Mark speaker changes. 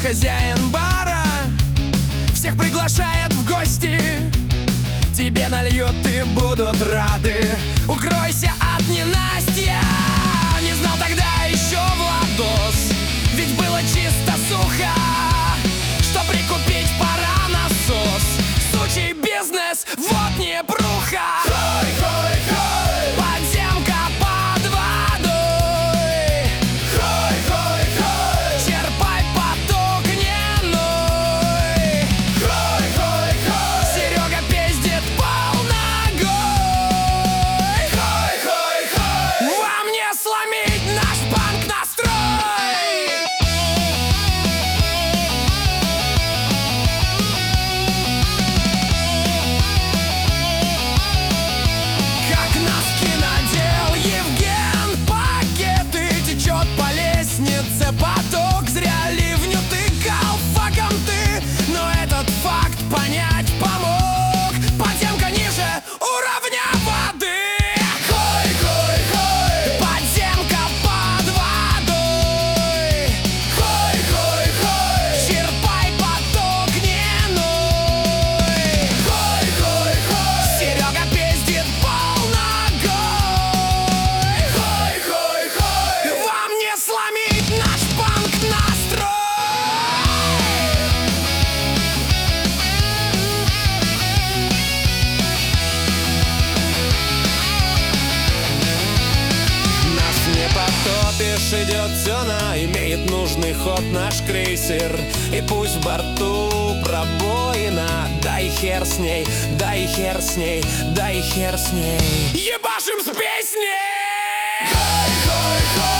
Speaker 1: хозяин бара всех приглашает в гости. Тебе нальют и будут рады. Укройся от ненастья. Не знал тогда еще Владос, ведь было чисто сухо, что прикупить пора насос. Сучий бизнес, вот не бруха. Подземка под водой. Черпай поток не ной. Серега пиздит полногой. Вам не сломить наш панк-настрой. Как носки надел Евген, пакеты, течет по лестнице поток. Зря ливню тыкал факом ты, но этот факт понять помог. Подземка ниже уровня воды. Подземка под водой. Черпай поток не ной. Серега пиздит полногой. Вам не сломить наш панк-настрой. Нас не потопишь, идет зона, имеет нужный ход наш крейсер. И пусть в борту пробоина, дай хер с ней, дай хер с ней, дай хер с ней. Ебашим с песней!